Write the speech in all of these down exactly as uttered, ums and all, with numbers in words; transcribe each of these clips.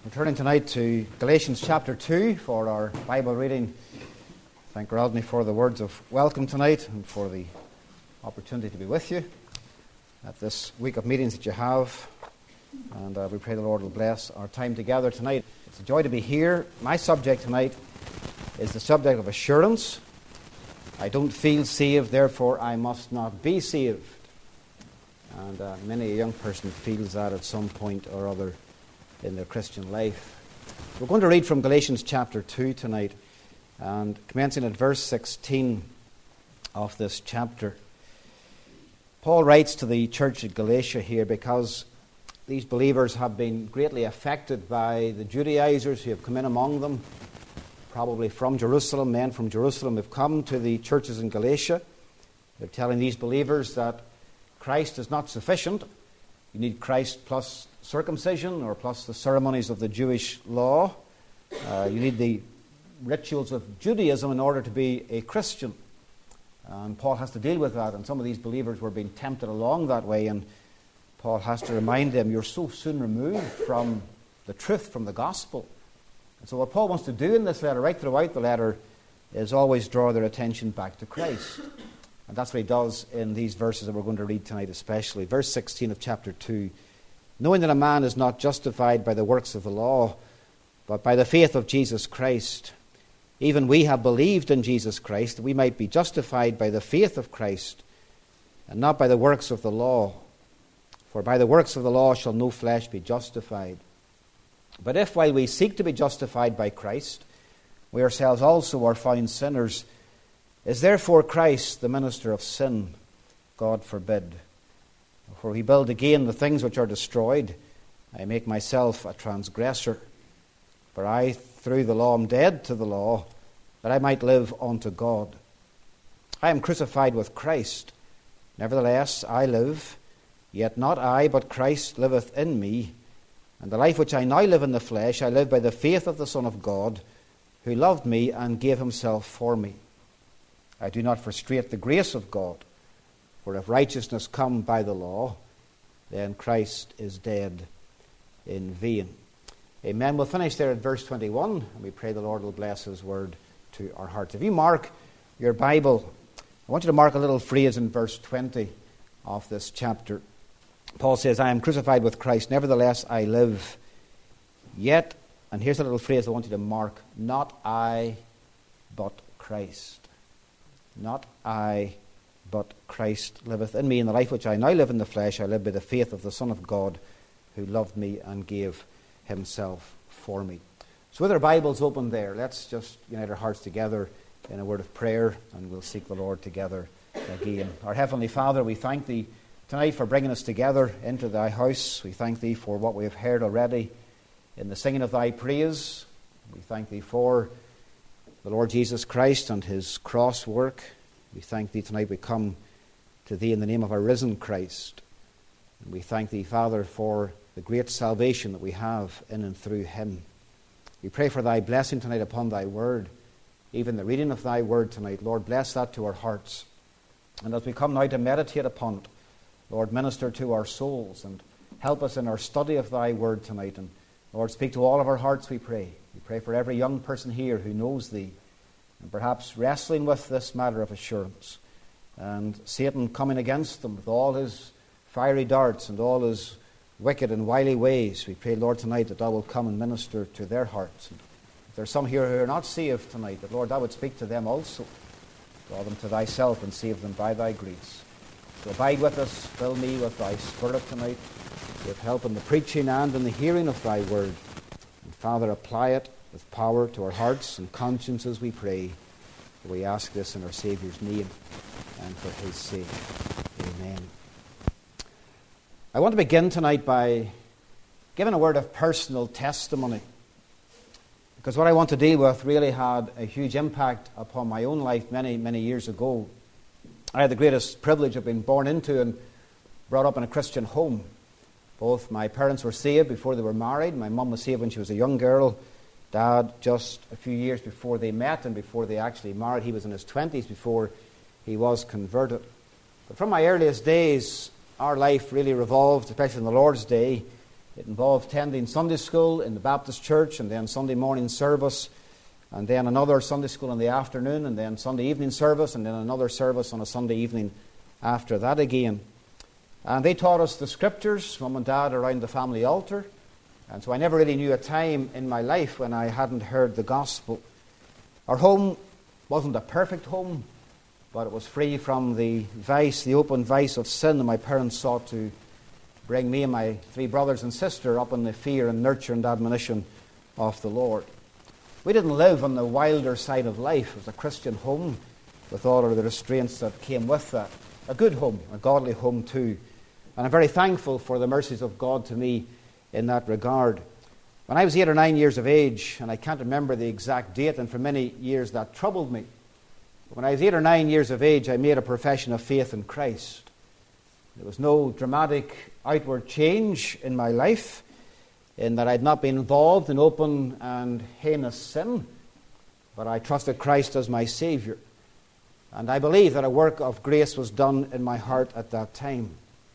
We're turning tonight to Galatians chapter two for our Bible reading. Thank Rodney for the words of welcome tonight and for the opportunity to be with you at this week of meetings that you have. And uh, we pray the Lord will bless our time together tonight. It's a joy to be here. My subject tonight is the subject of assurance. I don't feel saved, therefore I must not be saved. And uh, many a young person feels that at some point or other in their Christian life. We're going to read from Galatians chapter two tonight, and commencing at verse sixteen of this chapter. Paul writes to the church at Galatia here because these believers have been greatly affected by the Judaizers who have come in among them, probably from Jerusalem. Men from Jerusalem have come to the churches in Galatia. They're telling these believers that Christ is not sufficient. You need Christ plus circumcision or plus the ceremonies of the Jewish law. Uh, you need the rituals of Judaism in order to be a Christian. And Paul has to deal with that. And some of these believers were being tempted along that way. And Paul has to remind them, you're so soon removed from the truth, from the gospel. And so what Paul wants to do in this letter, right throughout the letter, is always draw their attention back to Christ. And that's what he does in these verses that we're going to read tonight especially. Verse sixteen of chapter two. Knowing that a man is not justified by the works of the law, but by the faith of Jesus Christ. Even we have believed in Jesus Christ, that we might be justified by the faith of Christ, and not by the works of the law. For by the works of the law shall no flesh be justified. But if while we seek to be justified by Christ, we ourselves also are found sinners, is therefore Christ the minister of sin? God forbid. For we build again the things which are destroyed, I make myself a transgressor. For I through the law am dead to the law, that I might live unto God. I am crucified with Christ. Nevertheless I live, yet not I, but Christ liveth in me. And the life which I now live in the flesh, I live by the faith of the Son of God, who loved me and gave himself for me. I do not frustrate the grace of God, for if righteousness come by the law, then Christ is dead in vain. Amen. We'll finish there at verse twenty-one, and we pray the Lord will bless his word to our hearts. If you mark your Bible, I want you to mark a little phrase in verse twenty of this chapter. Paul says, I am crucified with Christ, nevertheless I live. Yet, and here's a little phrase I want you to mark, not I, but Christ. Not I, but Christ liveth in me. In the life which I now live in the flesh, I live by the faith of the Son of God, who loved me and gave himself for me. So with our Bibles open there, let's just unite our hearts together in a word of prayer, and we'll seek the Lord together again. Our Heavenly Father, we thank Thee tonight for bringing us together into Thy house. We thank Thee for what we have heard already in the singing of Thy praise. We thank Thee for the Lord Jesus Christ and his cross work. We thank Thee tonight we come to Thee in the name of our risen Christ. And we thank Thee, Father, for the great salvation that we have in and through him. We pray for Thy blessing tonight upon Thy word, even the reading of Thy word tonight. Lord, bless that to our hearts. And as we come now to meditate upon it, Lord, minister to our souls and help us in our study of Thy word tonight. And Lord, speak to all of our hearts, we pray. We pray for every young person here who knows Thee and perhaps wrestling with this matter of assurance. And Satan coming against them with all his fiery darts and all his wicked and wily ways. We pray, Lord, tonight that Thou will come and minister to their hearts. And if there are some here who are not saved tonight, that, Lord, Thou would speak to them also. Draw them to Thyself and save them by Thy grace. So abide with us, fill me with Thy Spirit tonight. Give help in the preaching and in the hearing of Thy word. And Father, apply it with power to our hearts and consciences, we pray. We ask this in our Saviour's name and for his sake. Amen. I want to begin tonight by giving a word of personal testimony, because what I want to deal with really had a huge impact upon my own life many, many years ago. I had the greatest privilege of being born into and brought up in a Christian home. Both my parents were saved before they were married. My mum was saved when she was a young girl. Dad, just a few years before they met and before they actually married. He was in his twenties before he was converted. But from my earliest days, our life really revolved, especially in the Lord's Day, It involved attending Sunday school in the Baptist church, and then Sunday morning service, and then another Sunday school in the afternoon, and then Sunday evening service, and then another service on a Sunday evening after that again. And they taught us the Scriptures, Mum and Dad, around the family altar. And so I never really knew a time in my life when I hadn't heard the gospel. Our home wasn't a perfect home, but it was free from the vice, the open vice of sin, and my parents sought to bring me and my three brothers and sister up in the fear and nurture and admonition of the Lord. We didn't live on the wilder side of life. It was a Christian home with all of the restraints that came with that. A good home, a godly home too. And I'm very thankful for the mercies of God to me in that regard. When I was eight or nine years of age, and I can't remember the exact date, and for many years that troubled me. But when I was eight or nine years of age, I made a profession of faith in Christ. There was no dramatic outward change in my life, in that I had not been involved in open and heinous sin, but I trusted Christ as my Saviour. And I believe that a work of grace was done in my heart at that time.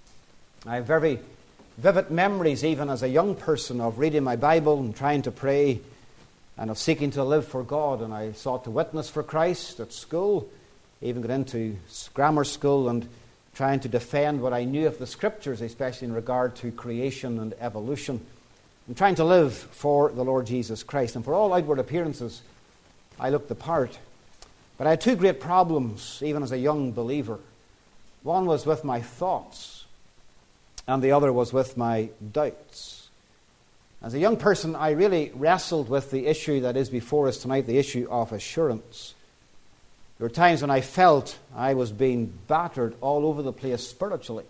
I have very vivid memories, even as a young person, of reading my Bible and trying to pray and of seeking to live for God. And I sought to witness for Christ at school, even got into grammar school and trying to defend what I knew of the Scriptures, especially in regard to creation and evolution, and trying to live for the Lord Jesus Christ. And for all outward appearances, I looked the part. But I had two great problems, even as a young believer. One was with my thoughts, and the other was with my doubts. As a young person, I really wrestled with the issue that is before us tonight, the issue of assurance. There were times when I felt I was being battered all over the place spiritually,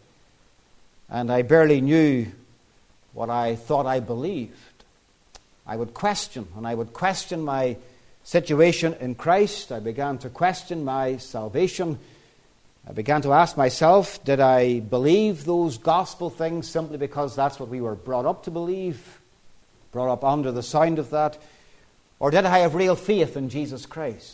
and I barely knew what I thought I believed. I would question, and I would question my situation in Christ. I began to question my salvation. I began to ask myself, did I believe those gospel things simply because that's what we were brought up to believe, brought up under the sound of that, or did I have real faith in Jesus Christ?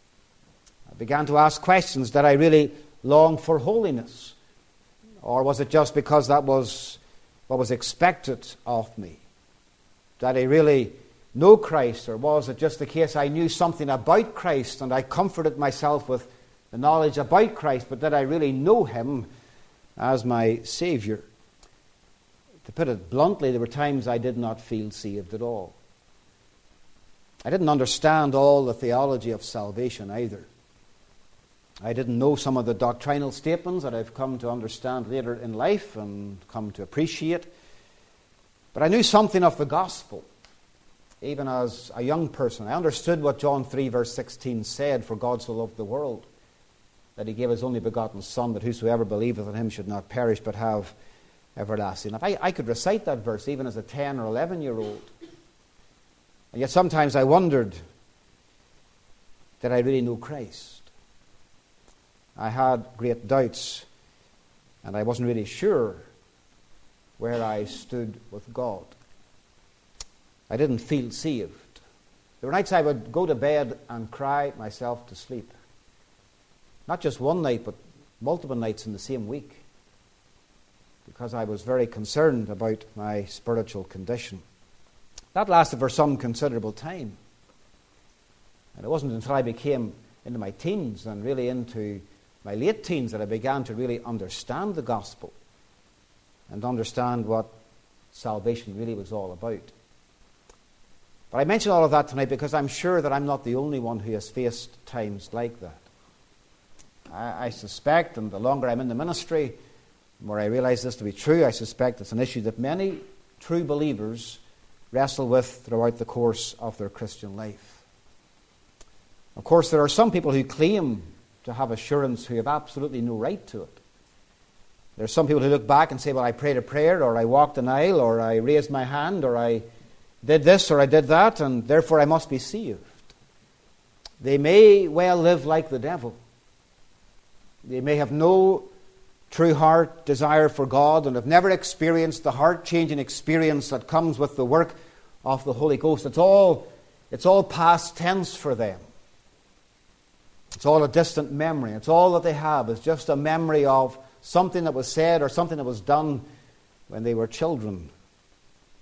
I began to ask questions. Did I really long for holiness? Or was it just because that was what was expected of me? Did I really know Christ? Or was it just the case I knew something about Christ and I comforted myself with the knowledge about Christ, but did I really know Him as my Saviour? To put it bluntly, there were times I did not feel saved at all. I didn't understand all the theology of salvation either. I didn't know some of the doctrinal statements that I've come to understand later in life and come to appreciate. But I knew something of the gospel, even as a young person. I understood what John three verse sixteen said, "For God so loved the world, that He gave His only begotten Son, that whosoever believeth in Him should not perish, but have everlasting life." I, I could recite that verse even as a ten or eleven-year-old. And yet sometimes I wondered, did I really know Christ? I had great doubts, and I wasn't really sure where I stood with God. I didn't feel saved. There were nights I would go to bed and cry myself to sleep. Not just one night, but multiple nights in the same week, because I was very concerned about my spiritual condition. That lasted for some considerable time. And it wasn't until I became into my teens and really into my late teens that I began to really understand the gospel and understand what salvation really was all about. But I mention all of that tonight because I'm sure that I'm not the only one who has faced times like that. I, I suspect, and the longer I'm in the ministry, the more I realize this to be true, I suspect it's an issue that many true believers wrestle with throughout the course of their Christian life. Of course, there are some people who claim to have assurance who have absolutely no right to it. There are some people who look back and say, well, I prayed a prayer, or I walked an aisle, or I raised my hand, or I did this, or I did that, and therefore I must be saved. They may well live like the devil. They may have no true heart desire for God and have never experienced the heart-changing experience that comes with the work of the Holy Ghost. It's all, it's all past tense for them. It's all a distant memory. It's all that they have is just a memory of something that was said or something that was done when they were children.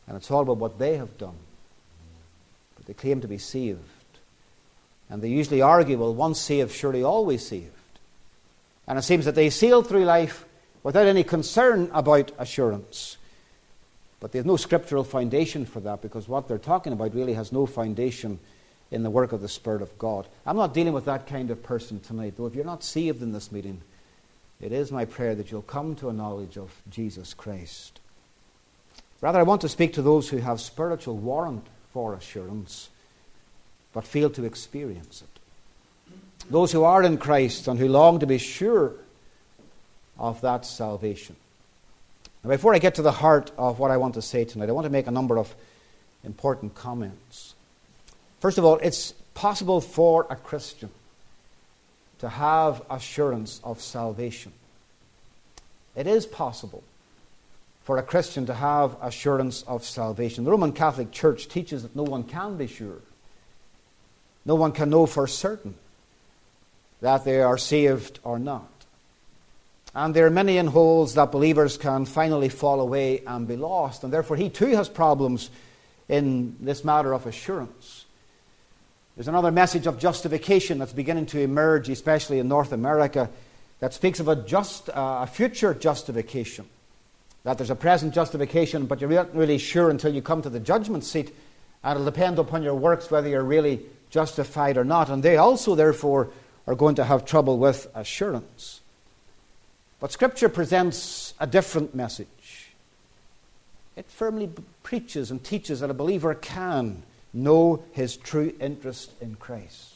And it's all about what they have done. But they claim to be saved. And they usually argue, well, once saved, surely always saved. And it seems that they sail through life without any concern about assurance. But they have no scriptural foundation for that, because what they're talking about really has no foundation in the work of the Spirit of God. I'm not dealing with that kind of person tonight, though if you're not saved in this meeting, it is my prayer that you'll come to a knowledge of Jesus Christ. Rather, I want to speak to those who have spiritual warrant for assurance, but fail to experience it. Those who are in Christ and who long to be sure of that salvation. Now, before I get to the heart of what I want to say tonight, I want to make a number of important comments. First of all, it's possible for a Christian to have assurance of salvation. It is possible for a Christian to have assurance of salvation. The Roman Catholic Church teaches that no one can be sure. No one can know for certain that they are saved or not. And there are many in holes that believers can finally fall away and be lost. And therefore he too has problems in this matter of assurance. There's another message of justification that's beginning to emerge, especially in North America, that speaks of a, just, uh, a future justification. That there's a present justification, but you're not really sure until you come to the judgment seat. And it'll depend upon your works whether you're really justified or not. And they also, therefore, are going to have trouble with assurance. But Scripture presents a different message. It firmly b- preaches and teaches that a believer can know his true interest in Christ.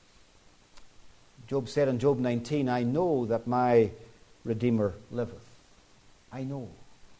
Job said in Job nineteen, I know that my Redeemer liveth. I know.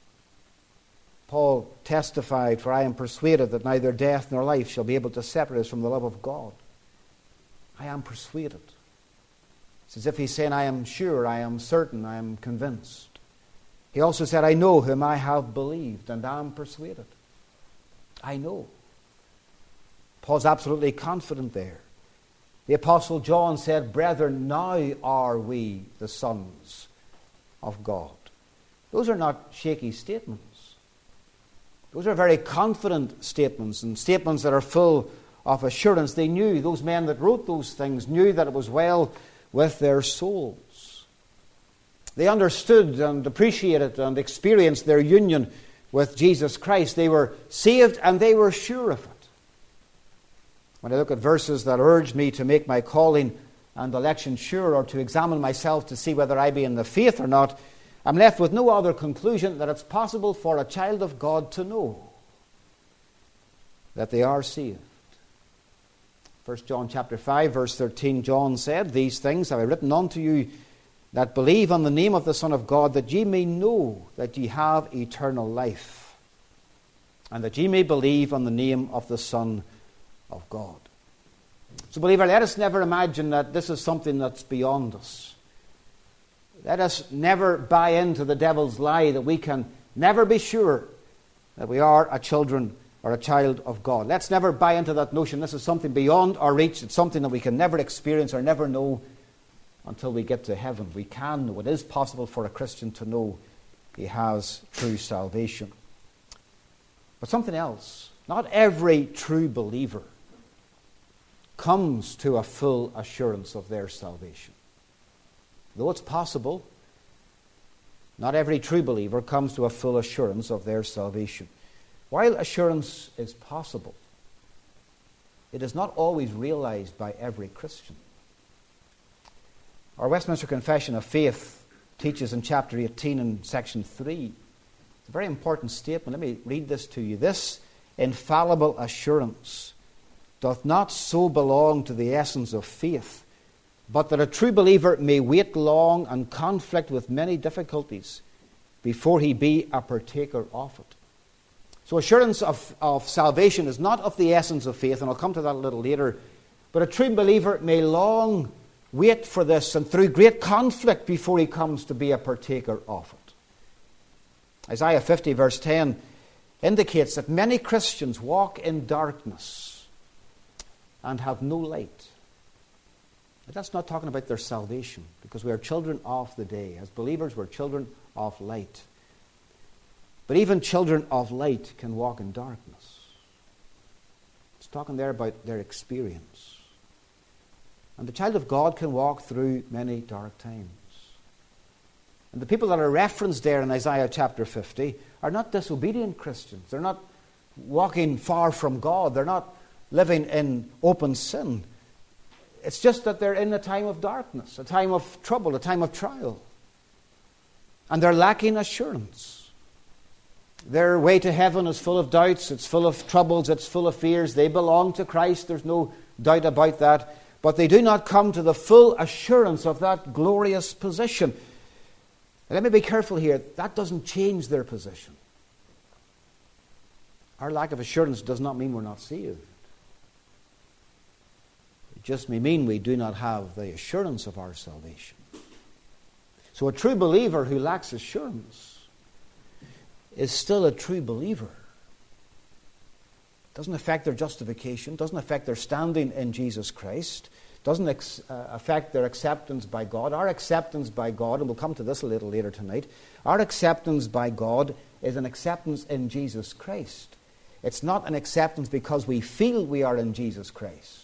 Paul testified, for I am persuaded that neither death nor life shall be able to separate us from the love of God. I am persuaded. It's as if he's saying, I am sure, I am certain, I am convinced. He also said, I know whom I have believed and am persuaded. I know. Paul's absolutely confident there. The Apostle John said, Brethren, now are we the sons of God. Those are not shaky statements. Those are very confident statements, and statements that are full of assurance. They knew, those men that wrote those things knew that it was well with their souls. They understood and appreciated and experienced their union with Jesus Christ. They were saved and they were sure of it. When I look at verses that urge me to make my calling and election sure, or to examine myself to see whether I be in the faith or not, I'm left with no other conclusion that it's possible for a child of God to know that they are saved. First John chapter five, verse thirteen, John said, These things have I written unto you that believe on the name of the Son of God, that ye may know that ye have eternal life, and that ye may believe on the name of the Son of God. So, believer, let us never imagine that this is something that's beyond us. Let us never buy into the devil's lie that we can never be sure that we are a children or a child of God. Let's never buy into that notion. This is something beyond our reach. It's something that we can never experience or never know until we get to heaven. We can know. It is possible for a Christian to know he has true salvation. But something else. Not every true believer comes to a full assurance of their salvation. Though it's possible, not every true believer comes to a full assurance of their salvation. While assurance is possible, it is not always realized by every Christian. Our Westminster Confession of Faith teaches in chapter eighteen and section three, it's a very important statement. Let me read this to you. This infallible assurance doth not so belong to the essence of faith, but that a true believer may wait long and conflict with many difficulties before he be a partaker of it. So assurance of, of salvation is not of the essence of faith, and I'll come to that a little later, but a true believer may long wait for this and through great conflict before he comes to be a partaker of it. Isaiah fifty verse ten indicates that many Christians walk in darkness and have no light. But that's not talking about their salvation, because we are children of the day. As believers, we're children of light. But even children of light can walk in darkness. It's talking there about their experience. And the child of God can walk through many dark times. And the people that are referenced there in Isaiah chapter fifty are not disobedient Christians. They're not walking far from God. They're not living in open sin. It's just that they're in a time of darkness, a time of trouble, a time of trial. And they're lacking assurance. Their way to heaven is full of doubts, it's full of troubles, it's full of fears. They belong to Christ, there's no doubt about that. But they do not come to the full assurance of that glorious position. And let me be careful here, that doesn't change their position. Our lack of assurance does not mean we're not saved. It just may mean we do not have the assurance of our salvation. So a true believer who lacks assurance is still a true believer. Doesn't affect their justification, doesn't affect their standing in Jesus Christ, doesn't ex- uh, affect their acceptance by God. Our acceptance by God, and we'll come to this a little later tonight, our acceptance by God is an acceptance in Jesus Christ. It's not an acceptance because we feel we are in Jesus Christ.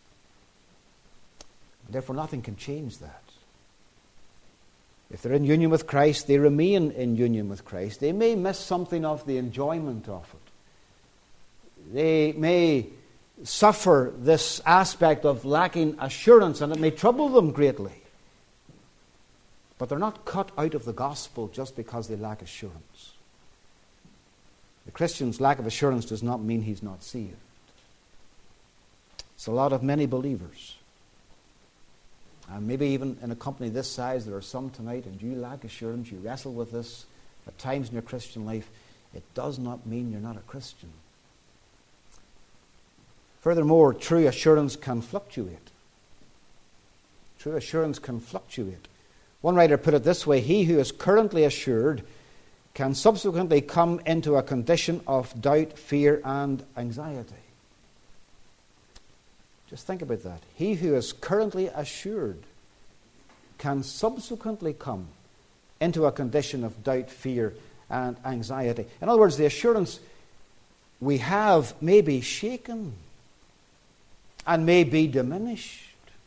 Therefore, nothing can change that. If they're in union with Christ, they remain in union with Christ. They may miss something of the enjoyment of it. They may suffer this aspect of lacking assurance, and it may trouble them greatly. But they're not cut out of the gospel just because they lack assurance. The Christian's lack of assurance does not mean he's not saved. It's a lot of many believers. And maybe even in a company this size, there are some tonight, and you lack assurance, you wrestle with this at times in your Christian life. It does not mean you're not a Christian. Furthermore, true assurance can fluctuate. True assurance can fluctuate. One writer put it this way: he who is currently assured can subsequently come into a condition of doubt, fear, and anxiety. Just think about that. He who is currently assured can subsequently come into a condition of doubt, fear, and anxiety. In other words, the assurance we have may be shaken and may be diminished.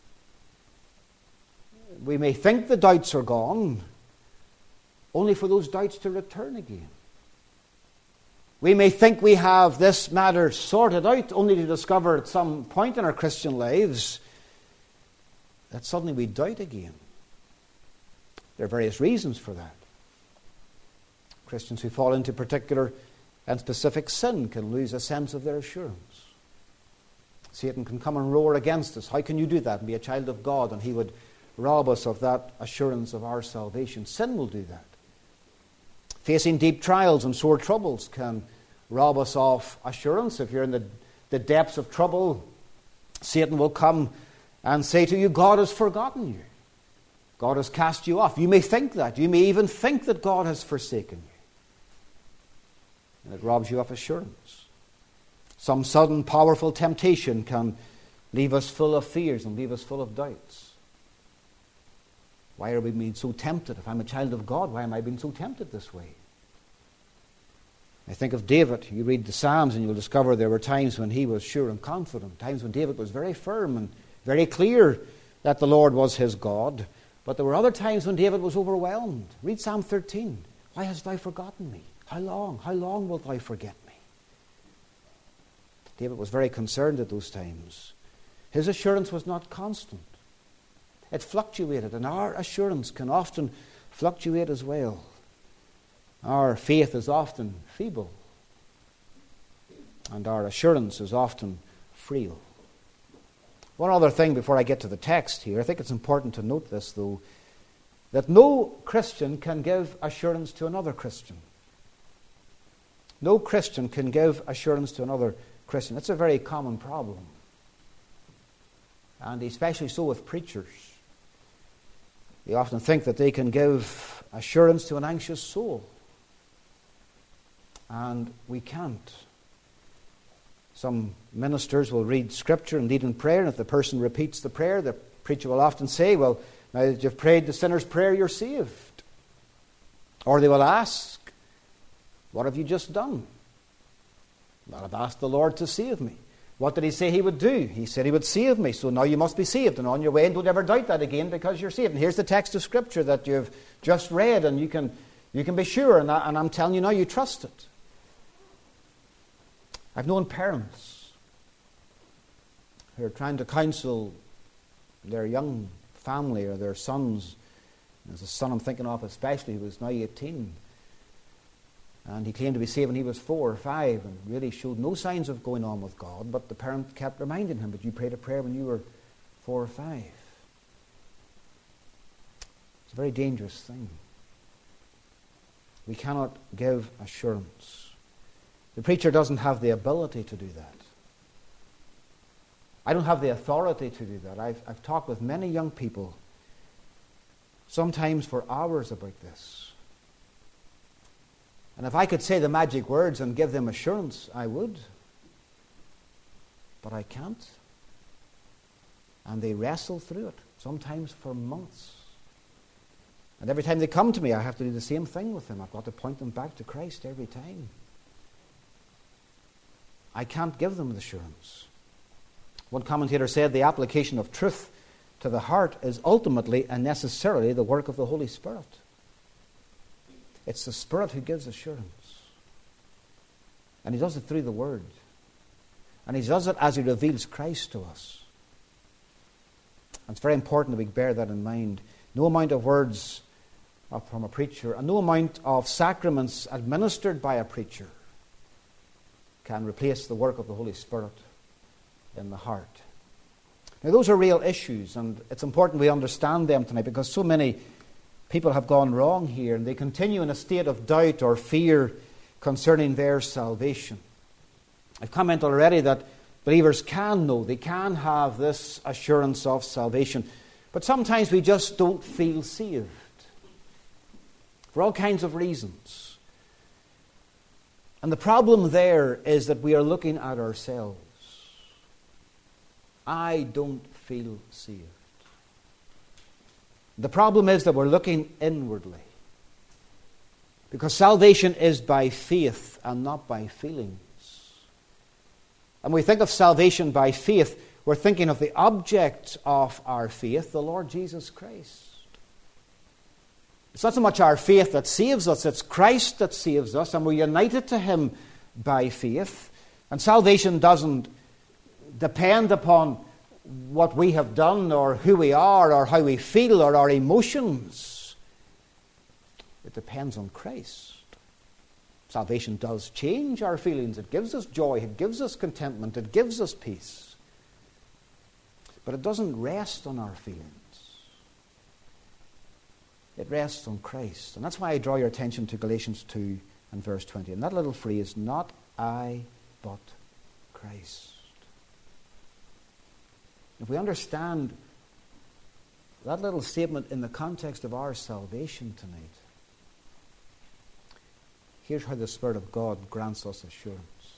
We may think the doubts are gone, only for those doubts to return again. We may think we have this matter sorted out, only to discover at some point in our Christian lives that suddenly we doubt again. There are various reasons for that. Christians who fall into particular and specific sin can lose a sense of their assurance. Satan can come and roar against us. How can you do that and be a child of God? And he would rob us of that assurance of our salvation. Sin will do that. Facing deep trials and sore troubles can rob us of assurance. If you're in the, the depths of trouble, Satan will come and say to you, God has forgotten you. God has cast you off. You may think that. You may even think that God has forsaken you. And it robs you of assurance. Some sudden, powerful temptation can leave us full of fears and leave us full of doubts. Why are we being so tempted? If I'm a child of God, why am I being so tempted this way? I think of David. You read the Psalms and you'll discover there were times when he was sure and confident, times when David was very firm and very clear that the Lord was his God. But there were other times when David was overwhelmed. Read Psalm thirteen. Why hast thou forgotten me? How long? How long wilt thou forget me? David was very concerned at those times. His assurance was not constant. It fluctuated, and our assurance can often fluctuate as well. Our faith is often feeble, and our assurance is often frail. One other thing before I get to the text here, I think it's important to note this, though, that no Christian can give assurance to another Christian. No Christian can give assurance to another Christian. It's a very common problem, and especially so with preachers. They often think that they can give assurance to an anxious soul. And we can't. Some ministers will read Scripture and lead in prayer, and if the person repeats the prayer, the preacher will often say, well, now that you've prayed the sinner's prayer, you're saved. Or they will ask, What have you just done? Well, I've asked the Lord to save me. What did he say he would do? He said he would save me, so now you must be saved. And on your way, and don't ever doubt that again, because you're saved. And here's the text of Scripture that you've just read, and you can, you can be sure, and, I, and I'm telling you now, you trust it. I've known parents who are trying to counsel their young family or their sons. There's a son I'm thinking of especially who was now eighteen. And he claimed to be saved when he was four or five and really showed no signs of going on with God, but the parent kept reminding him, but you prayed a prayer when you were four or five. It's a very dangerous thing. We cannot give assurance. The preacher doesn't have the ability to do that. I don't have the authority to do that. I've, I've talked with many young people, sometimes for hours, about this. And if I could say the magic words and give them assurance, I would. But I can't. And they wrestle through it, sometimes for months. And every time they come to me, I have to do the same thing with them. I've got to point them back to Christ every time. I can't give them the assurance. One commentator said the application of truth to the heart is ultimately and necessarily the work of the Holy Spirit. It's the Spirit who gives assurance. And he does it through the Word. And he does it as he reveals Christ to us. And it's very important that we bear that in mind. No amount of words from a preacher and no amount of sacraments administered by a preacher can replace the work of the Holy Spirit in the heart. Now those are real issues, and it's important we understand them tonight, because so many people have gone wrong here, and they continue in a state of doubt or fear concerning their salvation. I've commented already that believers can know, they can have this assurance of salvation, but sometimes we just don't feel saved for all kinds of reasons. And the problem there is that we are looking at ourselves. I don't feel saved. The problem is that we're looking inwardly. Because salvation is by faith and not by feelings. And when we think of salvation by faith, we're thinking of the object of our faith, the Lord Jesus Christ. It's not so much our faith that saves us, it's Christ that saves us, and we're united to Him by faith. And salvation doesn't depend upon what we have done or who we are or how we feel or our emotions. It depends on Christ. Salvation does change our feelings. It gives us joy. It gives us contentment. It gives us peace. But it doesn't rest on our feelings. It rests on Christ. And that's why I draw your attention to Galatians two and verse twenty. And that little phrase, not I, but Christ. If we understand that little statement in the context of our salvation tonight, here's how the Spirit of God grants us assurance.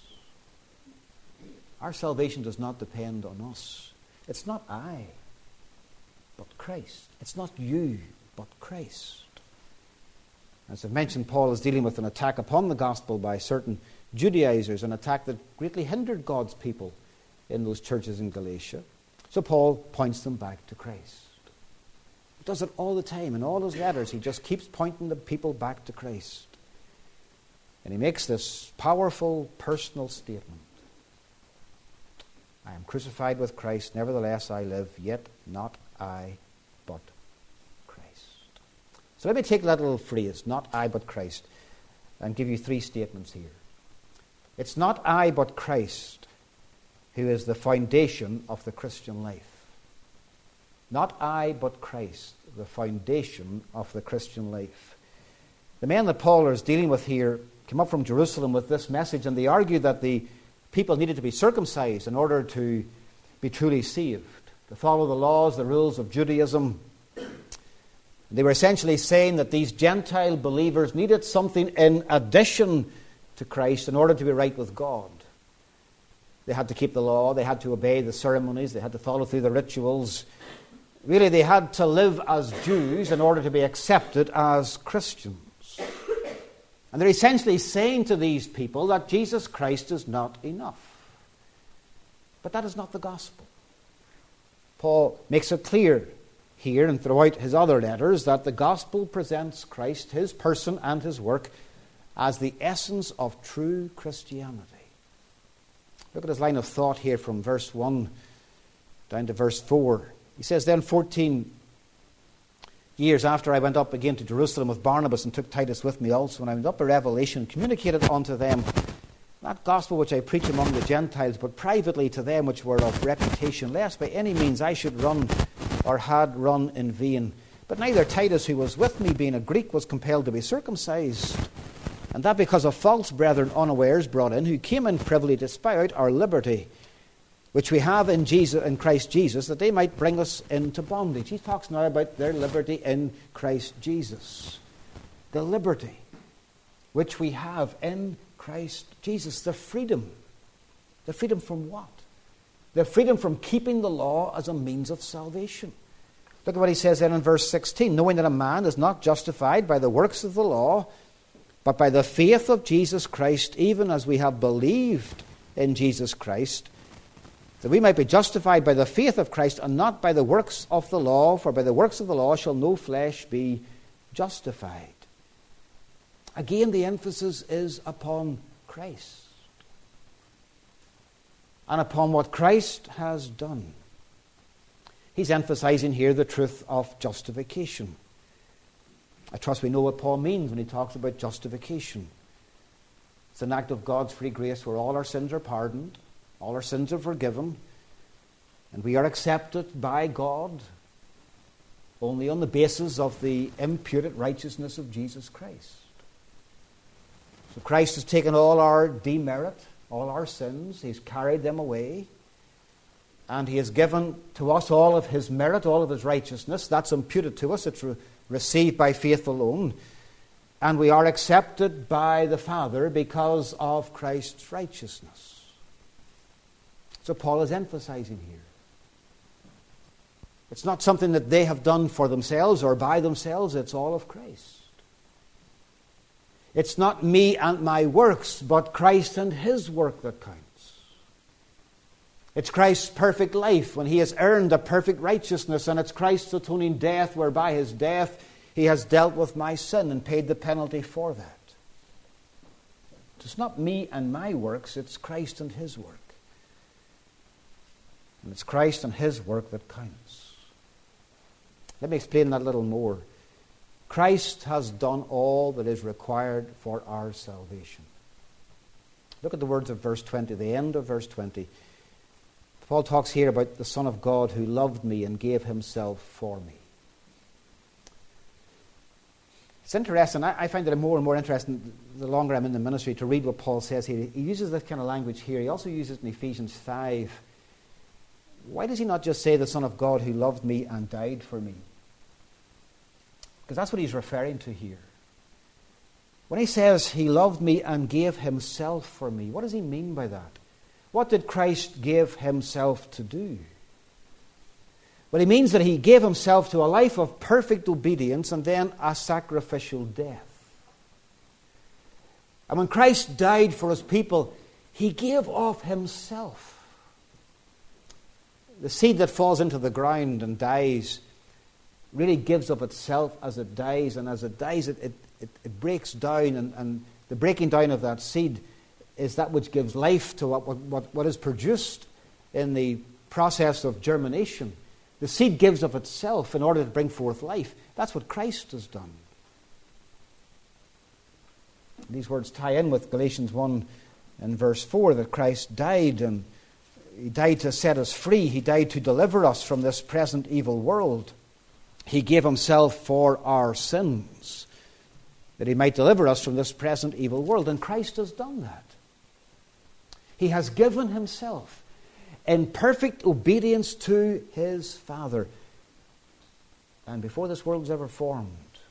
Our salvation does not depend on us. It's not I, but Christ. It's not you, but Christ. As I've mentioned, Paul is dealing with an attack upon the gospel by certain Judaizers, an attack that greatly hindered God's people in those churches in Galatia. So Paul points them back to Christ. He does it all the time. In all his letters, he just keeps pointing the people back to Christ. And he makes this powerful personal statement. I am crucified with Christ, nevertheless I live, yet not I, but Christ. So let me take that little phrase, not I, but Christ, and give you three statements here. It's not I, but Christ who is the foundation of the Christian life. Not I, but Christ, the foundation of the Christian life. The men that Paul is dealing with here came up from Jerusalem with this message, and they argued that the people needed to be circumcised in order to be truly saved, to follow the laws, the rules of Judaism. They were essentially saying that these Gentile believers needed something in addition to Christ in order to be right with God. They had to keep the law, they had to obey the ceremonies, they had to follow through the rituals. Really, they had to live as Jews in order to be accepted as Christians. And they're essentially saying to these people that Jesus Christ is not enough. But that is not the gospel. Paul makes it clear here and throughout his other letters that the gospel presents Christ, his person and his work, as the essence of true Christianity. Look at his line of thought here from verse one down to verse four. He says, then fourteen years after I went up again to Jerusalem with Barnabas and took Titus with me also, when I went up a revelation, communicated unto them that gospel which I preach among the Gentiles, but privately to them which were of reputation, lest by any means I should run or had run in vain. But neither Titus, who was with me, being a Greek, was compelled to be circumcised, and that because of false brethren unawares brought in, who came in privily to spy out our liberty, which we have in Jesus, in Christ Jesus, that they might bring us into bondage. He talks now about their liberty in Christ Jesus. The liberty which we have in Christ Jesus. The freedom. The freedom from what? The freedom from keeping the law as a means of salvation. Look at what he says then in verse sixteen. Knowing that a man is not justified by the works of the law, but by the faith of Jesus Christ, even as we have believed in Jesus Christ, that we might be justified by the faith of Christ and not by the works of the law, for by the works of the law shall no flesh be justified. Again, the emphasis is upon Christ and upon what Christ has done. He's emphasizing here the truth of justification. I trust we know what Paul means when he talks about justification. It's an act of God's free grace where all our sins are pardoned, all our sins are forgiven, and we are accepted by God only on the basis of the imputed righteousness of Jesus Christ. So Christ has taken all our demerit, all our sins, he's carried them away, and he has given to us all of his merit, all of his righteousness. That's imputed to us. It's re- received by faith alone. And we are accepted by the Father because of Christ's righteousness. So Paul is emphasizing here. It's not something that they have done for themselves or by themselves. It's all of Christ. It's not me and my works, but Christ and his work that counts. It's Christ's perfect life when he has earned a perfect righteousness, and it's Christ's atoning death whereby his death he has dealt with my sin and paid the penalty for that. It's not me and my works, it's Christ and his work. And it's Christ and his work that counts. Let me explain that a little more. Christ has done all that is required for our salvation. Look at the words of verse twenty, the end of verse twenty. Paul talks here about the Son of God who loved me and gave himself for me. It's interesting. I, I find it more and more interesting the longer I'm in the ministry to read what Paul says here. He uses this kind of language here. He also uses it in Ephesians five. Why does he not just say the Son of God who loved me and died for me? Because that's what he's referring to here. When he says he loved me and gave himself for me, what does he mean by that? What did Christ give himself to do? Well, he means that he gave himself to a life of perfect obedience and then a sacrificial death. And when Christ died for his people, he gave of himself. The seed that falls into the ground and dies really gives of itself as it dies, and as it dies it, it, it, it breaks down, and, and the breaking down of that seed is that which gives life to what, what, what is produced in the process of germination. The seed gives of itself in order to bring forth life. That's what Christ has done. These words tie in with Galatians one and verse four, that Christ died, and he died to set us free. He died to deliver us from this present evil world. He gave himself for our sins, that he might deliver us from this present evil world. And Christ has done that. He has given himself in perfect obedience to his Father. And before this world was ever formed,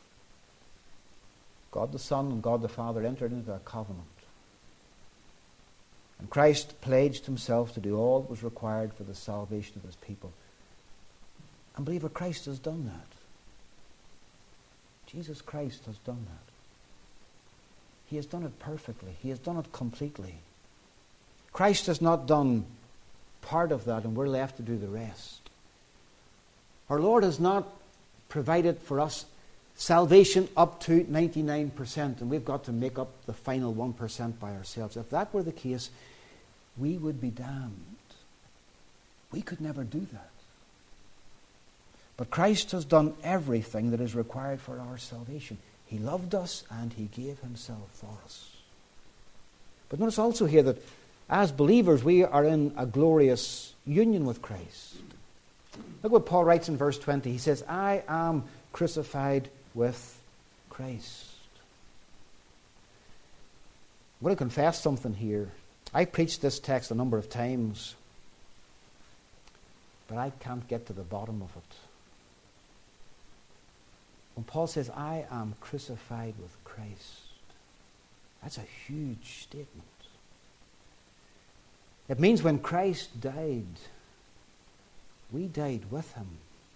God the Son and God the Father entered into a covenant. And Christ pledged himself to do all that was required for the salvation of his people. And believer, Christ has done that. Jesus Christ has done that. He has done it perfectly. He has done it completely. Christ has not done part of that, and we're left to do the rest. Our Lord has not provided for us salvation up to ninety-nine percent, and we've got to make up the final one percent by ourselves. If that were the case, we would be damned. We could never do that. But Christ has done everything that is required for our salvation. He loved us and He gave Himself for us. But notice also here that as believers we are in a glorious union with Christ. Look what Paul writes in verse twenty. He says, I am crucified with Christ. I'm going to confess something here. I preached this text a number of times, but I can't get to the bottom of it. When Paul says, I am crucified with Christ, that's a huge statement. It means when Christ died, we died with Him.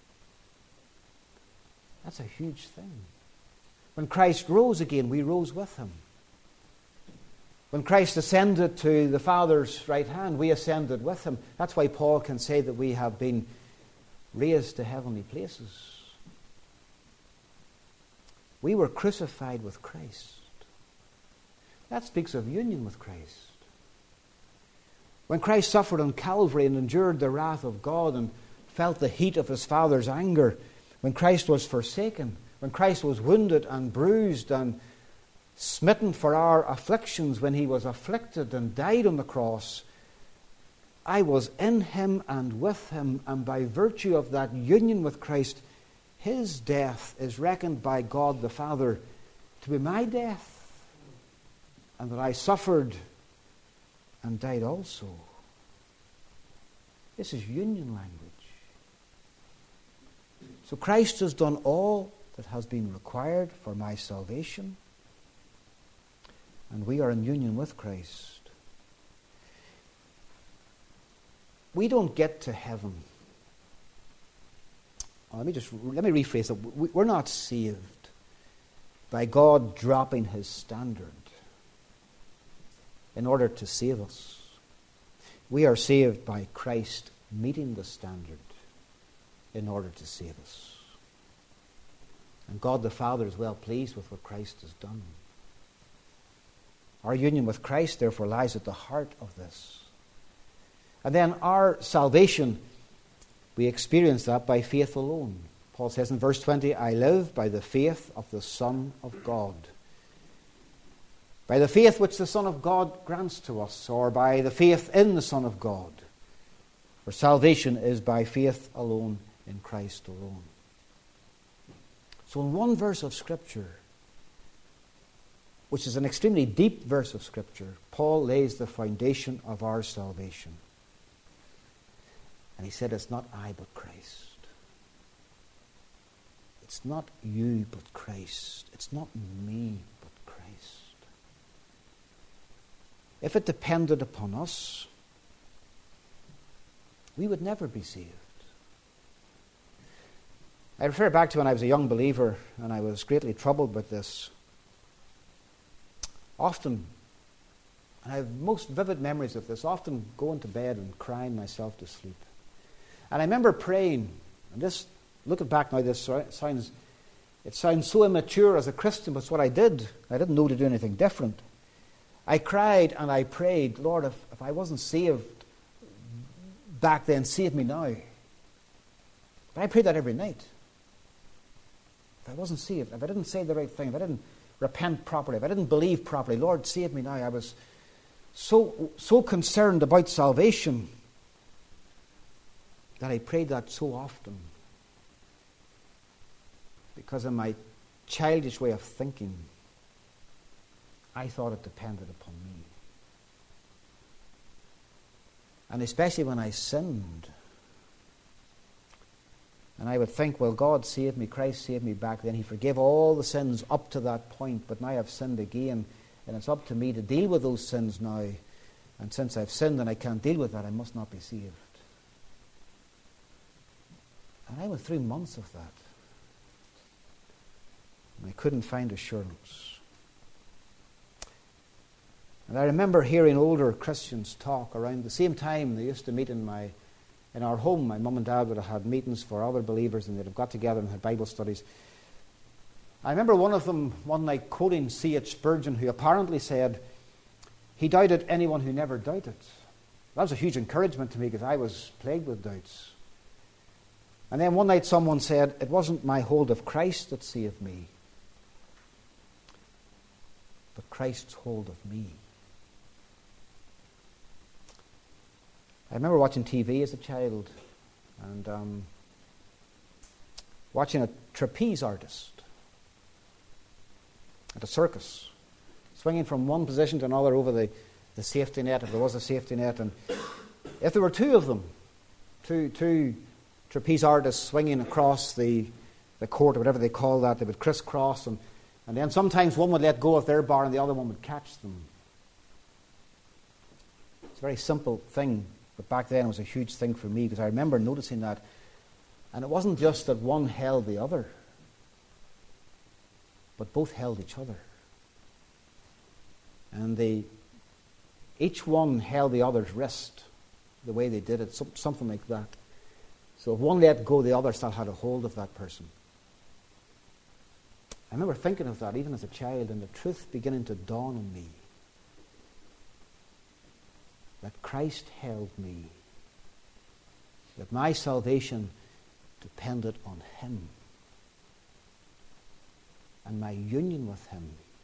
That's a huge thing. When Christ rose again, we rose with Him. When Christ ascended to the Father's right hand, we ascended with Him. That's why Paul can say that we have been raised to heavenly places. We were crucified with Christ. That speaks of union with Christ. When Christ suffered on Calvary and endured the wrath of God and felt the heat of His Father's anger, when Christ was forsaken, when Christ was wounded and bruised and smitten for our afflictions, when He was afflicted and died on the cross, I was in Him and with Him, and by virtue of that union with Christ, His death is reckoned by God the Father to be my death, and that I suffered and died also. This is union language. So Christ has done all that has been required for my salvation, and we are in union with Christ. We don't get to heaven. Oh, let me just let me rephrase that. We're not saved by God dropping His standard in order to save us. We are saved by Christ meeting the standard in order to save us. And God the Father is well pleased with what Christ has done. Our union with Christ, therefore, lies at the heart of this. And then our salvation, we experience that by faith alone. Paul says in verse twenty, I live by the faith of the Son of God. By the faith which the Son of God grants to us, or by the faith in the Son of God. For salvation is by faith alone, in Christ alone. So in one verse of Scripture, which is an extremely deep verse of Scripture, Paul lays the foundation of our salvation. And he said, it's not I but Christ. It's not you but Christ. It's not me but Christ. If it depended upon us, we would never be saved. I refer back to when I was a young believer and I was greatly troubled with this. Often, and I have most vivid memories of this, often going to bed and crying myself to sleep. And I remember praying, and this, looking back now, this sounds, it sounds so immature as a Christian, but it's what I did. I didn't know to do anything different. I cried and I prayed, Lord, if, if I wasn't saved back then, save me now. But I prayed that every night. If I wasn't saved, if I didn't say the right thing, if I didn't repent properly, if I didn't believe properly, Lord, save me now. I was so so concerned about salvation that I prayed that so often. Because in my childish way of thinking, I thought it depended upon me. And especially when I sinned, and I would think, well, God saved me, Christ saved me back then. He forgave all the sins up to that point, but now I've sinned again, and it's up to me to deal with those sins now. And since I've sinned and I can't deal with that, I must not be saved. And I went through months of that. And I couldn't find assurance. And I remember hearing older Christians talk around the same time. They used to meet in my in our home. My mum and dad would have had meetings for other believers, and they'd have got together and had Bible studies. I remember one of them one night quoting C H Spurgeon, who apparently said he doubted anyone who never doubted. That was a huge encouragement to me, because I was plagued with doubts. And then one night someone said, it wasn't my hold of Christ that saved me, but Christ's hold of me. I remember watching T V as a child and um, watching a trapeze artist at a circus, swinging from one position to another over the, the safety net, if there was a safety net. And if there were two of them, two, two trapeze artists swinging across the, the court, or whatever they call that, they would crisscross, and, and then sometimes one would let go of their bar and the other one would catch them. It's a very simple thing. But back then it was a huge thing for me, because I remember noticing that. And it wasn't just that one held the other, but both held each other. And they, each one held the other's wrist, the way they did it, some, something like that. So if one let go, the other still had a hold of that person. I remember thinking of that even as a child, and the truth beginning to dawn on me. That Christ held me, that my salvation depended on Him and my union with Him.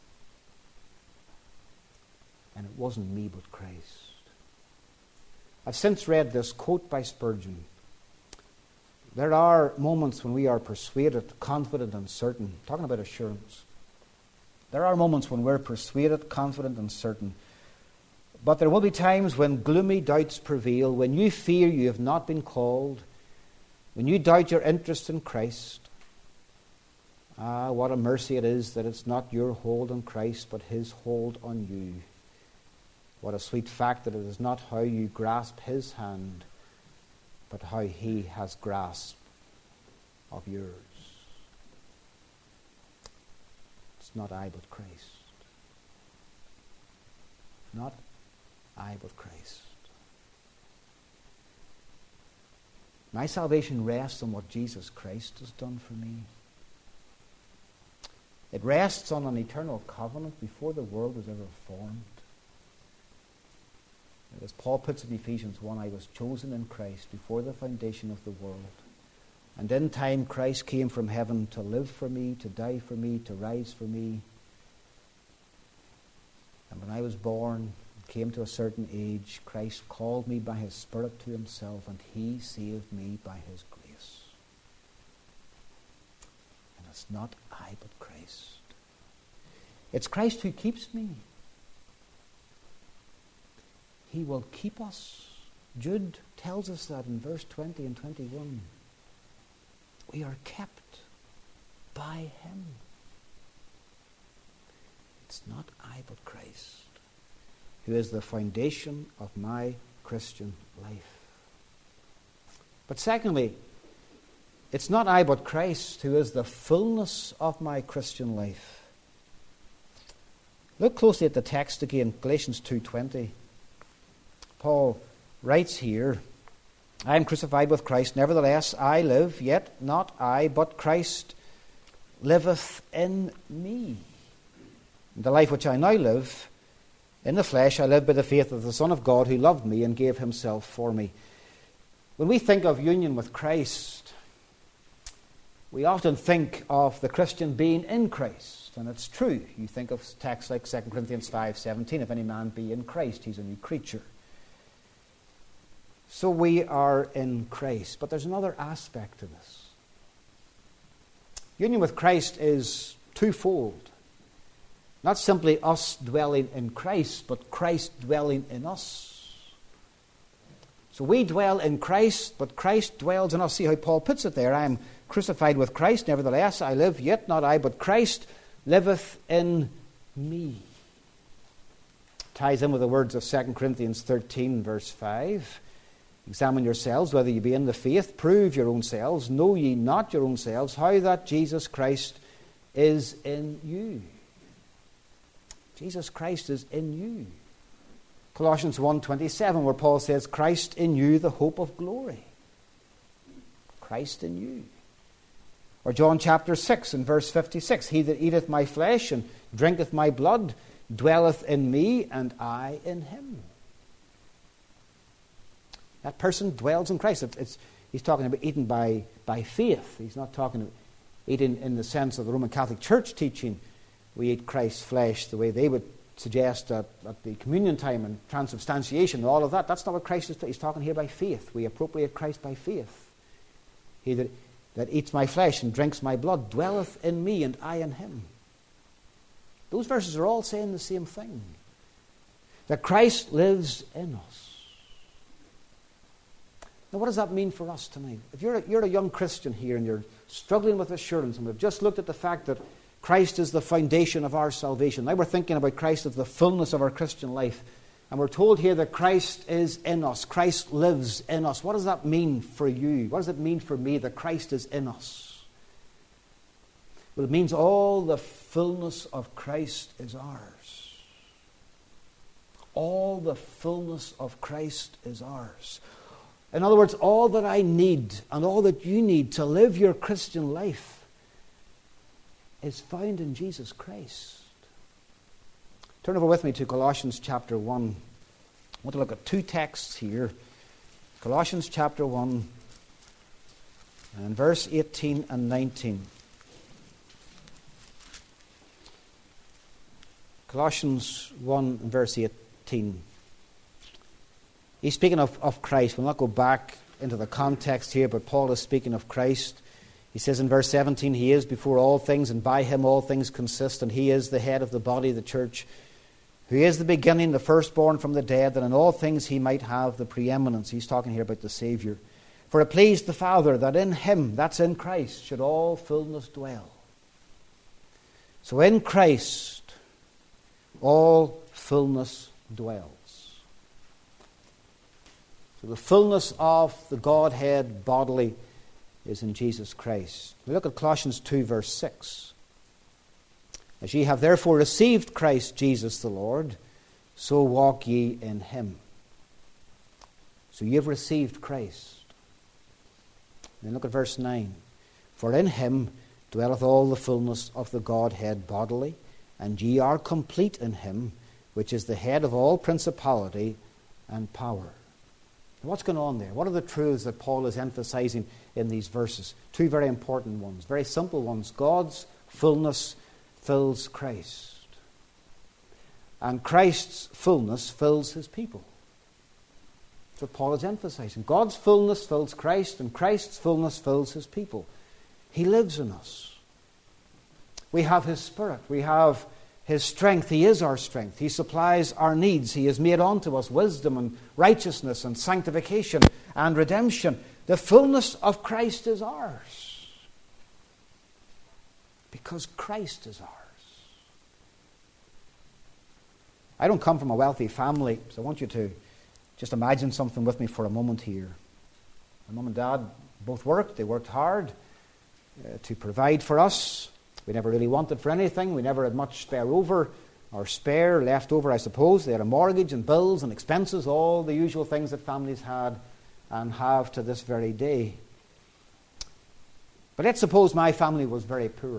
And it wasn't me but Christ. I've since read this quote by Spurgeon. There are moments when we are persuaded, confident and certain, talking about assurance. There are moments when we're persuaded, confident and certain. But there will be times when gloomy doubts prevail, when you fear you have not been called, when you doubt your interest in Christ. Ah, what a mercy it is that it's not your hold on Christ, but His hold on you. What a sweet fact that it is not how you grasp His hand, but how He has grasp of yours. It's not I, but Christ. Not I, but Christ. My salvation rests on what Jesus Christ has done for me. It rests on an eternal covenant before the world was ever formed. As Paul puts it in Ephesians one, I was chosen in Christ before the foundation of the world. And in time Christ came from heaven to live for me, to die for me, to rise for me. And when I was born, came to a certain age, Christ called me by His Spirit to Himself, and He saved me by His grace. And it's not I, but Christ. It's Christ who keeps me. He will keep us. Jude tells us that in verse twenty and twenty-one. We are kept by Him. It's not I, but Christ, who is the foundation of my Christian life. But secondly, it's not I, but Christ, who is the fullness of my Christian life. Look closely at the text again, Galatians two twenty. Paul writes here, I am crucified with Christ, nevertheless I live, yet not I, but Christ liveth in me. The life which I now live in the flesh, I live by the faith of the Son of God, who loved me and gave Himself for me. When we think of union with Christ, we often think of the Christian being in Christ. And it's true. You think of texts like Second Corinthians five seventeen, if any man be in Christ, he's a new creature. So we are in Christ. But there's another aspect to this. Union with Christ is twofold. Not simply us dwelling in Christ, but Christ dwelling in us. So we dwell in Christ, but Christ dwells in us. See how Paul puts it there. I am crucified with Christ, nevertheless I live, yet not I, but Christ liveth in me. Ties in with the words of Second Corinthians thirteen, verse five. Examine yourselves whether you be in the faith. Prove your own selves. Know ye not your own selves how that Jesus Christ is in you. Jesus Christ is in you. Colossians one twenty-seven, where Paul says, Christ in you, the hope of glory. Christ in you. Or John chapter six and verse fifty-six, he that eateth my flesh and drinketh my blood dwelleth in me, and I in him. That person dwells in Christ. It's, it's, he's talking about eating by, by faith. He's not talking about eating in the sense of the Roman Catholic Church teaching. We eat Christ's flesh the way they would suggest at, at the communion time and transubstantiation and all of that. That's not what Christ is. He's talking here by faith. We appropriate Christ by faith. He that, that eats my flesh and drinks my blood dwelleth in me, and I in him. Those verses are all saying the same thing. That Christ lives in us. Now, what does that mean for us tonight? If you're a, you're a young Christian here and you're struggling with assurance, and we've just looked at the fact that Christ is the foundation of our salvation. Now we're thinking about Christ as the fullness of our Christian life. And we're told here that Christ is in us. Christ lives in us. What does that mean for you? What does it mean for me that Christ is in us? Well, it means all the fullness of Christ is ours. All the fullness of Christ is ours. In other words, all that I need and all that you need to live your Christian life is found in Jesus Christ. Turn over with me to Colossians chapter one. I want to look at two texts here. Colossians chapter one and verse eighteen and nineteen. Colossians one and verse eighteen. He's speaking of, of Christ. We'll not go back into the context here, but Paul is speaking of Christ. He says in verse seventeen, He is before all things, and by Him all things consist, and He is the head of the body, the church, who is the beginning, the firstborn from the dead, that in all things He might have the preeminence. He's talking here about the Saviour. For it pleased the Father that in Him, that's in Christ, should all fullness dwell. So in Christ, all fullness dwells. So the fullness of the Godhead bodily is in Jesus Christ. We look at Colossians two verse six. As ye have therefore received Christ Jesus the Lord, so walk ye in Him. So ye have received Christ. Then look at verse nine. For in Him dwelleth all the fullness of the Godhead bodily, and ye are complete in Him, which is the head of all principality and power. What's going on there? What are the truths that Paul is emphasizing in these verses? Two very important ones, very simple ones. God's fullness fills Christ. And Christ's fullness fills His people. That's what Paul is emphasizing. God's fullness fills Christ, and Christ's fullness fills His people. He lives in us. We have His Spirit. We have His strength. He is our strength. He supplies our needs. He has made unto us wisdom and righteousness and sanctification and redemption. The fullness of Christ is ours. Because Christ is ours. I don't come from a wealthy family, so I want you to just imagine something with me for a moment here. My mum and dad both worked. They worked hard uh, to provide for us. We never really wanted for anything. We never had much spare over, or spare, left over, I suppose. They had a mortgage and bills and expenses, all the usual things that families had and have to this very day. But let's suppose my family was very poor,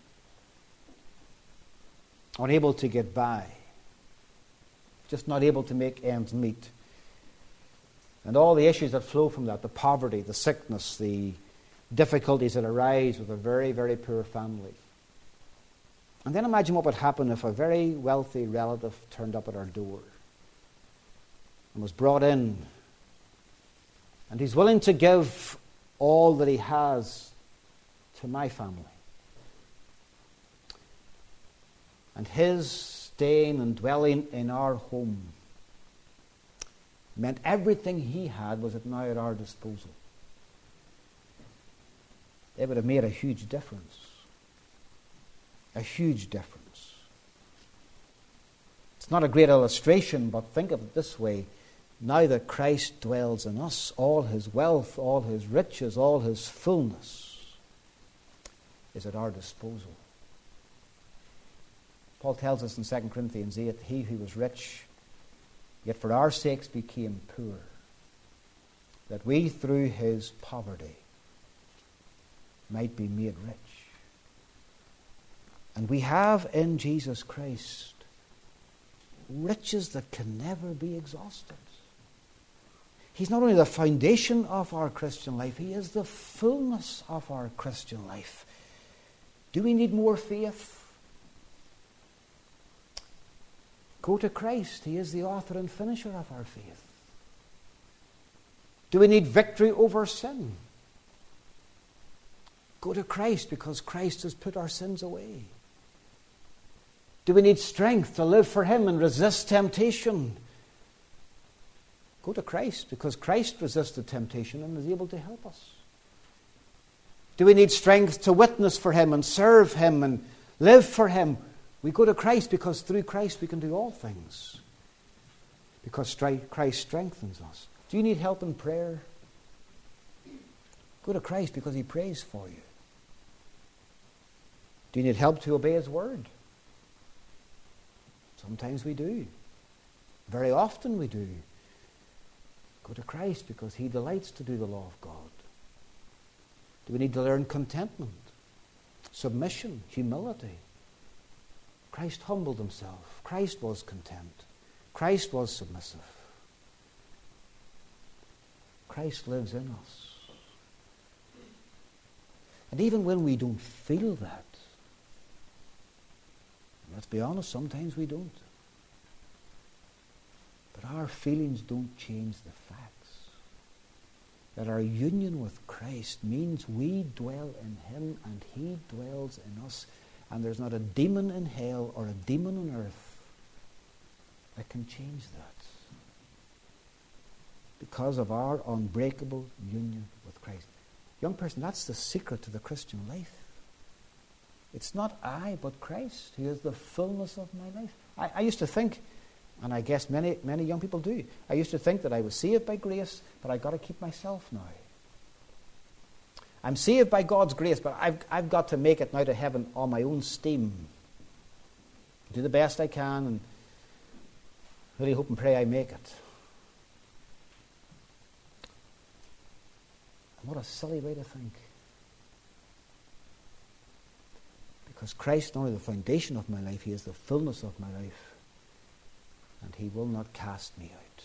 unable to get by, just not able to make ends meet. And all the issues that flow from that, the poverty, the sickness, the difficulties that arise with a very, very poor family. And then imagine what would happen if a very wealthy relative turned up at our door and was brought in, and he's willing to give all that he has to my family. And his staying and dwelling in our home meant everything he had was now at our disposal. It would have made a huge difference. A huge difference. It's not a great illustration, but think of it this way. Now that Christ dwells in us, all His wealth, all His riches, all His fullness is at our disposal. Paul tells us in Second Corinthians eight, He who was rich yet for our sakes became poor, that we through his poverty might be made rich. And we have in Jesus Christ riches that can never be exhausted. He's not only the foundation of our Christian life, he is the fullness of our Christian life. Do we need more faith? Go to Christ. He is the author and finisher of our faith. Do we need victory over sin? Go to Christ, because Christ has put our sins away. Do we need strength to live for him and resist temptation? Go to Christ, because Christ resisted temptation and is able to help us. Do we need strength to witness for him and serve him and live for him? We go to Christ, because through Christ we can do all things. Because Christ strengthens us. Do you need help in prayer? Go to Christ, because he prays for you. Do you need help to obey his word? Sometimes we do. Very often we do. Go to Christ, because he delights to do the law of God. Do we need to learn contentment, submission, humility? Christ humbled himself. Christ was content. Christ was submissive. Christ lives in us. And even when we don't feel that, let's be honest, sometimes we don't. But our feelings don't change the facts. That our union with Christ means we dwell in him and he dwells in us. And there's not a demon in hell or a demon on earth that can change that. Because of our unbreakable union with Christ. Young person, that's the secret to the Christian life. It's not I, but Christ, who is the fullness of my life. I, I used to think, and I guess many many young people do, I used to think that I was saved by grace, but I've got to keep myself now. I'm saved by God's grace, but I've, I've got to make it now to heaven on my own steam. Do the best I can, and really hope and pray I make it. And what a silly way to think. Because Christ is not only the foundation of my life, he is the fullness of my life. And he will not cast me out.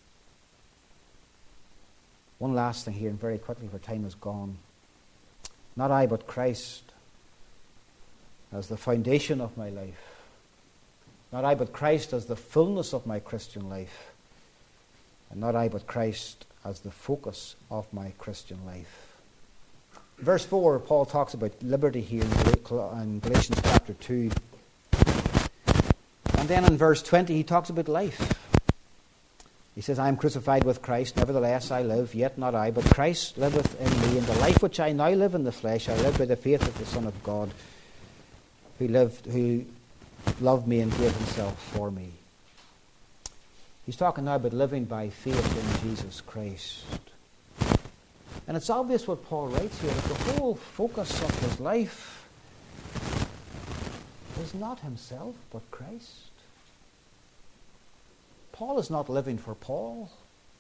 One last thing here, and very quickly, for time is gone. Not I, but Christ as the foundation of my life. Not I, but Christ as the fullness of my Christian life. And not I, but Christ as the focus of my Christian life. Verse four, Paul talks about liberty here in Galatians chapter two. And then in verse twenty, he talks about life. He says, I am crucified with Christ, nevertheless I live, yet not I, but Christ liveth in me. And the life which I now live in the flesh, I live by the faith of the Son of God, who lived, who loved me and gave himself for me. He's talking now about living by faith in Jesus Christ. And it's obvious what Paul writes here, that the whole focus of his life is not himself, but Christ. Paul is not living for Paul.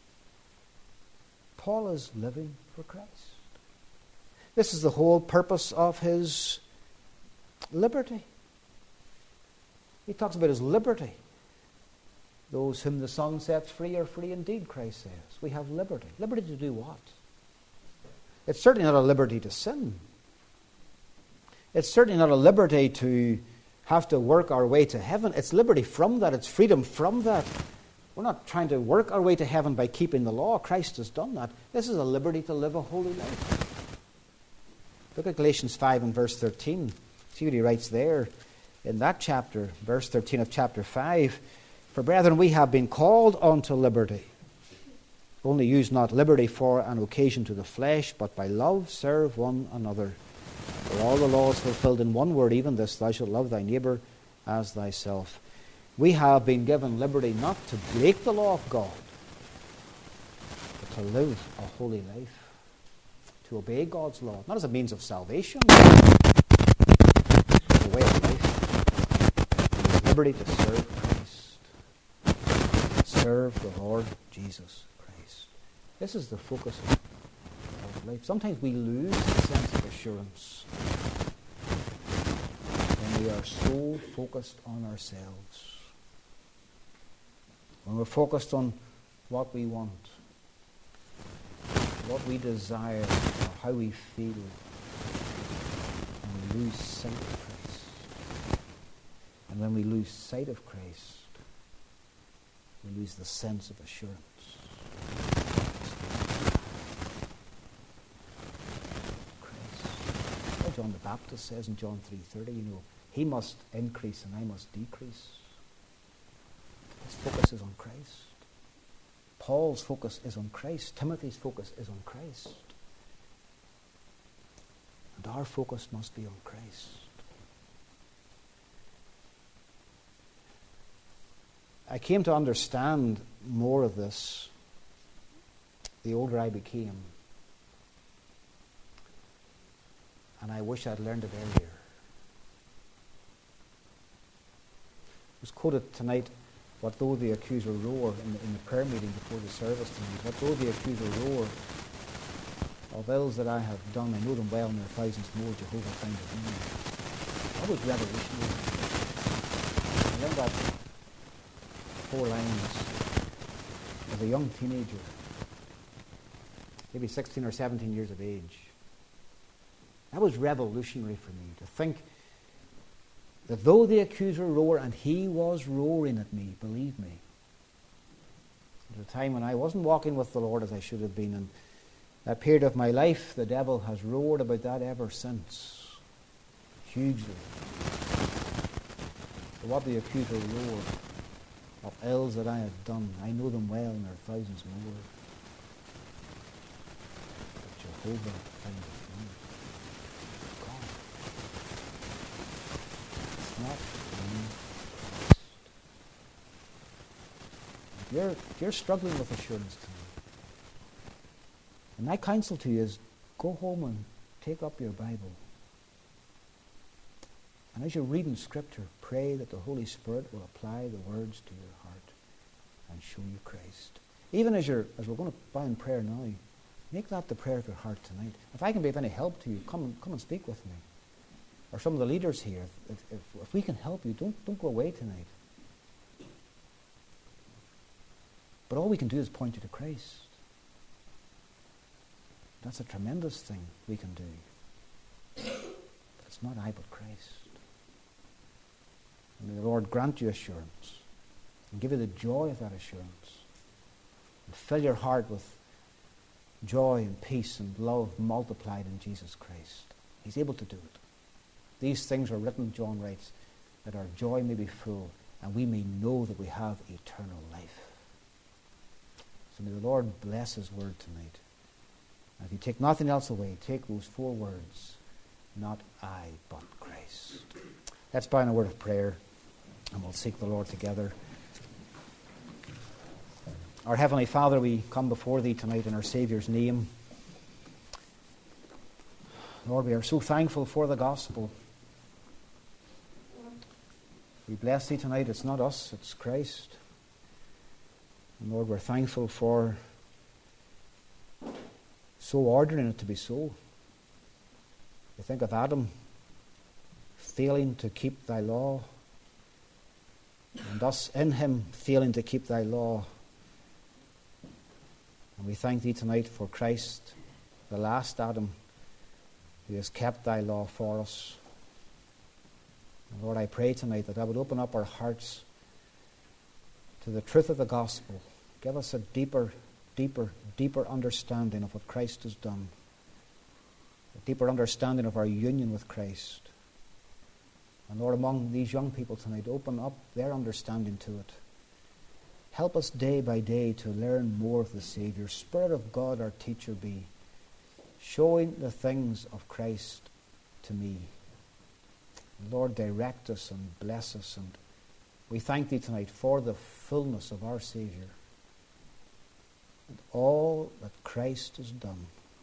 Paul is living for Christ. This is the whole purpose of his liberty. He talks about his liberty. Those whom the Son sets free are free indeed, Christ says. We have liberty. Liberty to do what? It's certainly not a liberty to sin. It's certainly not a liberty to have to work our way to heaven. It's liberty from that. It's freedom from that. We're not trying to work our way to heaven by keeping the law. Christ has done that. This is a liberty to live a holy life. Look at Galatians five and verse thirteen. See what he writes there in that chapter, verse thirteen of chapter five. For brethren, we have been called unto liberty. Only use not liberty for an occasion to the flesh, but by love serve one another. For all the law is fulfilled in one word, even this, thou shalt love thy neighbour as thyself. We have been given liberty not to break the law of God, but to live a holy life, to obey God's law, not as a means of salvation, but as a way of life. And liberty to serve Christ, to serve the Lord Jesus Christ. This is the focus of our life. Sometimes we lose the sense of assurance when we are so focused on ourselves. When we're focused on what we want, what we desire, or how we feel, and we lose sight of Christ. And when we lose sight of Christ, we lose the sense of assurance. Christ. Well, John the Baptist says in John three thirty, you know, he must increase and I must decrease. His focus is on Christ. Paul's focus is on Christ. Timothy's focus is on Christ. And our focus must be on Christ. I came to understand more of this the older I became. And I wish I'd learned it earlier. It was quoted tonight, what though the accuser roar, in the, in the prayer meeting before the service tonight, what though the accuser roar of ills that I have done, I know them well, and there are thousands more, Jehovah findeth me. That was revolutionary. I learned that four lines as a young teenager, maybe sixteen or seventeen years of age. That was revolutionary for me, to think that though the accuser roar, and he was roaring at me, believe me, at a time when I wasn't walking with the Lord as I should have been, and that period of my life, the devil has roared about that ever since, hugely. So what the accuser roared of ills that I have done, I know them well, and there are thousands more. But Jehovah findeth me. God. It's not me. If you're, if you're struggling with assurance tonight, and my counsel to you is, go home and take up your Bible. And as you're reading Scripture, pray that the Holy Spirit will apply the words to your heart and show you Christ. Even as you're, as we're going to bow in prayer now, make that the prayer of your heart tonight. If I can be of any help to you, come and come and speak with me, or some of the leaders here. If, if, if we can help you, don't don't go away tonight. But all we can do is point you to Christ. That's a tremendous thing we can do. But it's not I, but Christ. And may the Lord grant you assurance and give you the joy of that assurance, and fill your heart with joy and peace and love multiplied in Jesus Christ. He's able to do it. These things are written, John writes, that our joy may be full and we may know that we have eternal life. So may the Lord bless His word tonight. And if you take nothing else away, take those four words, not I, but Christ. Let's bow in a word of prayer, and we'll seek the Lord together. Our Heavenly Father, we come before Thee tonight in our Saviour's name. Lord, we are so thankful for the gospel. We bless Thee tonight. It's not us, it's Christ. And Lord, we're thankful for so ordering it to be so. You think of Adam failing to keep Thy law, and us in him failing to keep Thy law. And we thank Thee tonight for Christ, the last Adam, who has kept Thy law for us. And Lord, I pray tonight that Thou would open up our hearts to the truth of the gospel. Give us a deeper, deeper, deeper understanding of what Christ has done. A deeper understanding of our union with Christ. And Lord, among these young people tonight, open up their understanding to it. Help us day by day to learn more of the Savior. Spirit of God, our teacher be, showing the things of Christ to me. Lord, direct us and bless us. And we thank Thee tonight for the fullness of our Savior and all that Christ has done.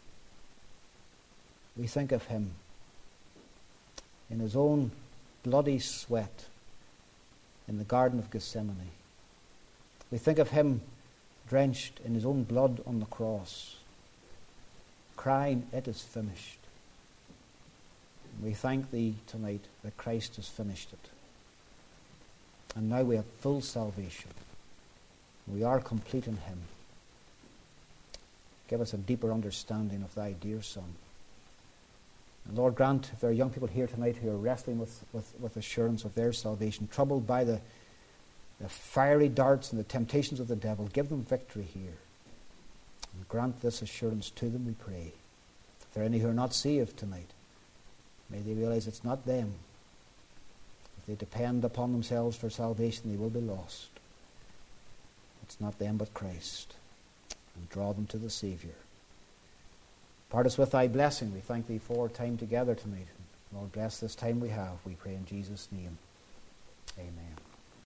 We think of Him in His own bloody sweat in the Garden of Gethsemane. We We think of him drenched in his own blood on the cross, crying, "It is finished." We thank thee tonight that Christ has finished it. And now we have full salvation. We are complete in him. Give us a deeper understanding of thy dear Son. And Lord, grant if there are young people here tonight who are wrestling with, with, with assurance of their salvation, troubled by the, the fiery darts and the temptations of the devil, give them victory here. And grant this assurance to them, we pray. If there are any who are not saved tonight, may they realize it's not them. If they depend upon themselves for salvation, they will be lost. It's not them but Christ. And draw them to the Saviour. Part us with thy blessing. We thank thee for time together tonight. Lord, bless this time we have, we pray in Jesus' name. Amen.